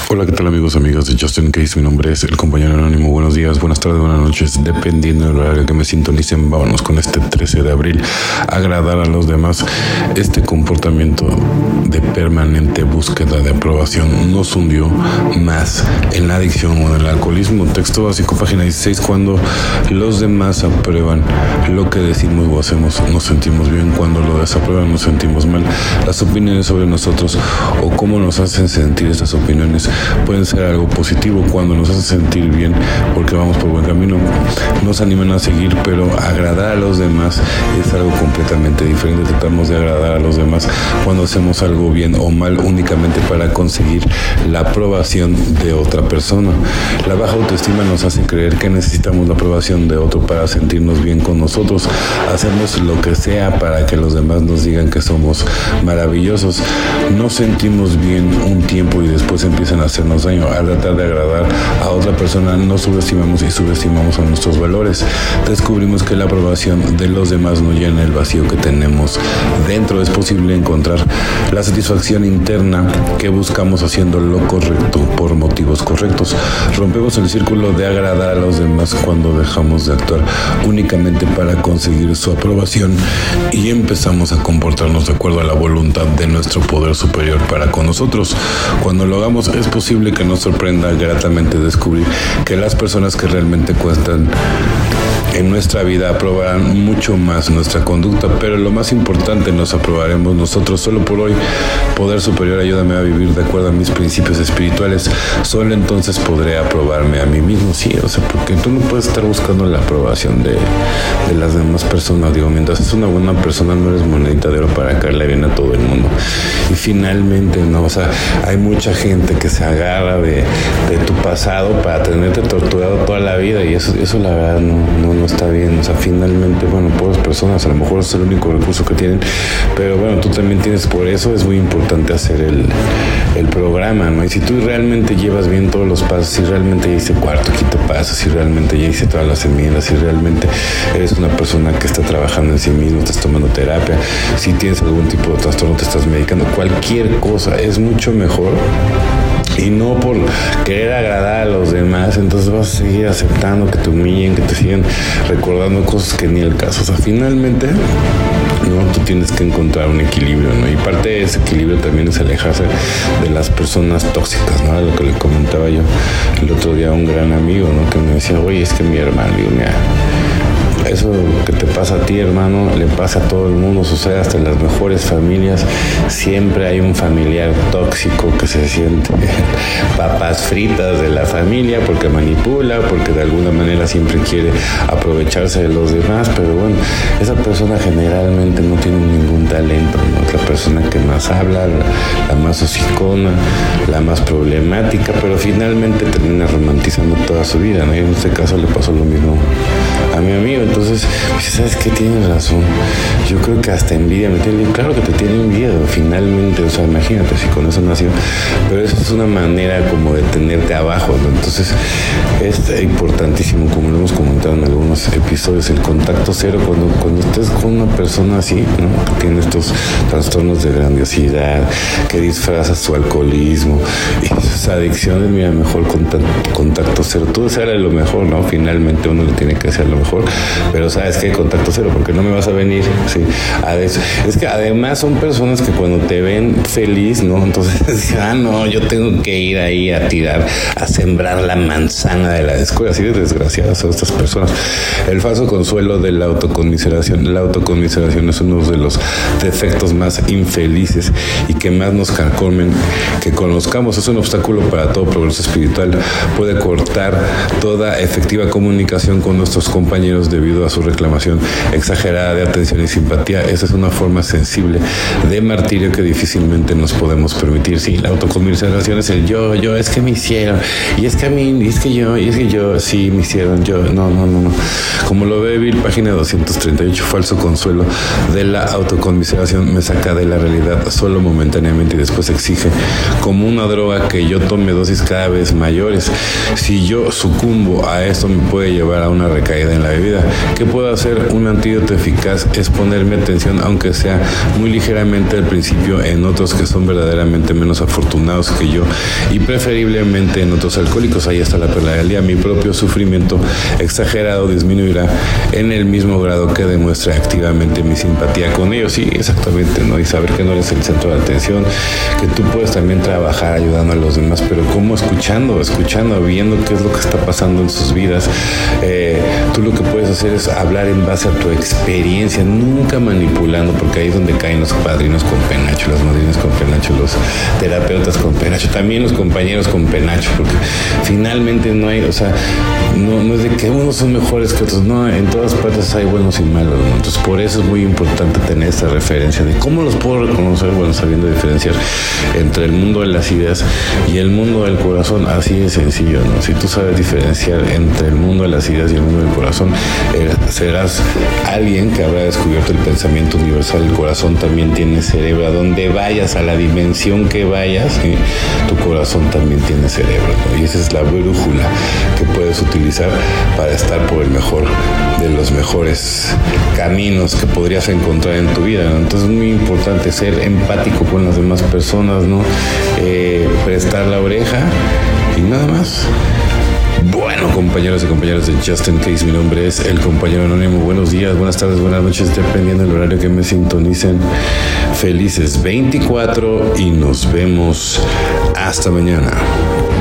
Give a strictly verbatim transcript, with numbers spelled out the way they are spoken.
Hola, ¿qué tal amigos, amigas de Justin Case? Mi nombre es el compañero anónimo. Buenos días, buenas tardes, buenas noches, dependiendo del horario que me sintonicen. Vámonos con este trece de abril. Agradar a los demás. Este comportamiento de permanente búsqueda de aprobación nos hundió más en la adicción o en el alcoholismo. Texto básico, página dieciséis. Cuando los demás aprueban lo que decimos o hacemos, nos sentimos bien. Cuando lo desaprueban, nos sentimos mal. Las opiniones sobre nosotros o cómo nos hacen sentir esas opiniones pueden ser algo positivo. Cuando nos hacen sentir bien porque vamos por buen camino, nos animan a seguir, pero agradar a los demás es algo completamente diferente. Tratamos de agradar a los demás cuando hacemos algo bien o mal únicamente para conseguir la aprobación de otra persona. La baja autoestima nos hace creer que necesitamos la aprobación de otro para sentirnos bien con nosotros. Hacemos lo que sea para que los demás nos digan que somos maravillosos. Nos sentimos bien un tiempo y después empiezan a hacernos daño. Al tratar de agradar a otra persona, nos subestimamos y subestimamos a nuestros valores. Descubrimos que la aprobación de los demás no llena el vacío que tenemos dentro. Es posible encontrar la satisfacción interna que buscamos haciendo lo correcto por motivos correctos. Rompemos el círculo de agradar a los demás cuando dejamos de actuar únicamente para conseguir su aprobación y empezamos a comportarnos de acuerdo a la voluntad de nuestro poder superior para con nosotros. Cuando lo hagamos, es posible que nos sorprenda gratamente descubrir que las personas que realmente cuentan en nuestra vida aprobarán mucho más nuestra conducta, pero lo más importante, nos aprobaremos nosotros. Solo por hoy, poder superior, ayúdame a vivir de acuerdo a mis principios espirituales. Solo entonces podré aprobarme a mí mismo. Sí, o sea, porque tú no puedes estar buscando la aprobación de, de las demás personas. Digo, mientras es una buena persona, no eres monedita de oro para caerle bien a todo el mundo. Y finalmente, no, o sea, hay mucha gente que se agarra de, de tu pasado para tenerte torturado toda la vida, y eso, eso la verdad no, no no está bien. O sea, finalmente, bueno, pobres personas, a lo mejor es el único recurso que tienen, pero bueno, tú también tienes. Por eso es muy importante hacer el, el programa, ¿no? Y si tú realmente llevas bien todos los pasos, si realmente ya hice cuarto, quinto paso, si realmente ya hice todas las enmiendas, si realmente eres una persona que está trabajando en sí mismo, estás tomando terapia, si tienes algún tipo de trastorno, te estás medicando, cualquier cosa es mucho mejor. Y no por querer agradar a los demás, entonces vas a seguir aceptando que te humillen, que te sigan recordando cosas que ni el caso. O sea, finalmente, no, tú tienes que encontrar un equilibrio, ¿no? Y parte de ese equilibrio también es alejarse de las personas tóxicas, ¿no? Lo que le comentaba yo el otro día a un gran amigo, ¿no? Que me decía, oye, es que mi hermano, digo, mira, eso que te pasa a ti, hermano, le pasa a todo el mundo, sucede hasta en las mejores familias. Siempre hay un familiar tóxico que se siente papas fritas de la familia porque manipula, porque de alguna manera siempre quiere aprovecharse de los demás, pero bueno, esa persona generalmente no tiene ningún talento, ¿no? Es la persona que más habla, la, la más hocicona, la más problemática, pero finalmente termina romantizando toda su vida, ¿no? Y en este caso le pasó lo mismo a mi amigo. Entonces, pues, ¿sabes qué? Tienes razón. Yo creo que hasta envidia me tiene. Claro que te tiene envidia, finalmente. O sea, imagínate si con eso nació. Pero eso es una manera como de tenerte abajo, ¿no? Entonces, es importantísimo, como lo hemos comentado en algunos episodios, el contacto cero. Cuando, cuando estés con una persona así, ¿no? Que tiene estos trastornos de grandiosidad, que disfraza su alcoholismo y sus adicciones, mira, mejor contacto, contacto cero. Tú desearle lo mejor, ¿no? Finalmente uno le tiene que hacer lo mejor. Pero sabes que contacto cero, porque no me vas a venir, sí. Es que además son personas que cuando te ven feliz, ¿no? Entonces dicen, ah, no, yo tengo que ir ahí a tirar, a sembrar la manzana de la escuela. Así de desgraciadas son estas personas. El falso consuelo de la autoconmiseración. La autoconmiseración es uno de los defectos más infelices y que más nos carcomen que conozcamos. Es un obstáculo para todo progreso espiritual. Puede cortar toda efectiva comunicación con nuestros compañeros debido a su reclamación exagerada de atención y simpatía. Esa es una forma sensible de martirio que difícilmente nos podemos permitir. Sí, la autoconmiseración es el yo, yo, es que me hicieron, y es que a mí, y es que yo, y es que yo, sí, me hicieron, yo, no, no, no, no. Como lo ve Bill, página doscientos treinta y ocho, falso consuelo de la autoconmiseración me saca de la realidad solo momentáneamente y después exige como una droga que yo tome dosis cada vez mayores. Si yo sucumbo a esto, me puede llevar a una recaída en la bebida. ¿Qué puedo hacer? Un antídoto eficaz es ponerme atención, aunque sea muy ligeramente al principio, en otros que son verdaderamente menos afortunados que yo, y preferiblemente en otros alcohólicos. Ahí está la perla del día. Mi propio sufrimiento exagerado disminuirá en el mismo grado que demuestre activamente mi simpatía con ellos. Sí, exactamente, ¿no? Y saber que no eres el centro de atención, que tú puedes también trabajar ayudando a los demás, pero como escuchando, escuchando, viendo qué es lo que está pasando en sus vidas. Eh, tú lo que puedes hacer es hablar en base a tu experiencia, nunca manipulando, porque ahí es donde caen los padrinos con penacho, las madrinas con penacho, los terapeutas con penacho, también los compañeros con penacho, porque finalmente no hay, o sea, no, no es de que unos son mejores que otros, no, en todas partes hay buenos y malos, ¿no? Entonces por eso es muy importante tener esta referencia de cómo los puedo reconocer, bueno, sabiendo diferenciar entre el mundo de las ideas y el mundo del corazón. Así de sencillo, ¿no? Si tú sabes diferenciar entre el mundo de las ideas y el mundo del corazón, eh, serás alguien que habrá descubierto el pensamiento universal. El corazón también tiene cerebro. A donde vayas, a la dimensión que vayas, ¿sí? Tu corazón también tiene cerebro, ¿no? Y esa es la brújula que puedes utilizar para estar por el mejor de los mejores caminos que podrías encontrar en tu vida, ¿no? Entonces es muy importante ser empático con las demás personas, ¿no? Eh, prestar la oreja y nada más. Bueno, compañeros y compañeras de Just In Case, mi nombre es el compañero anónimo. Buenos días, buenas tardes, buenas noches, dependiendo del horario que me sintonicen. Felices veinticuatro y nos vemos hasta mañana.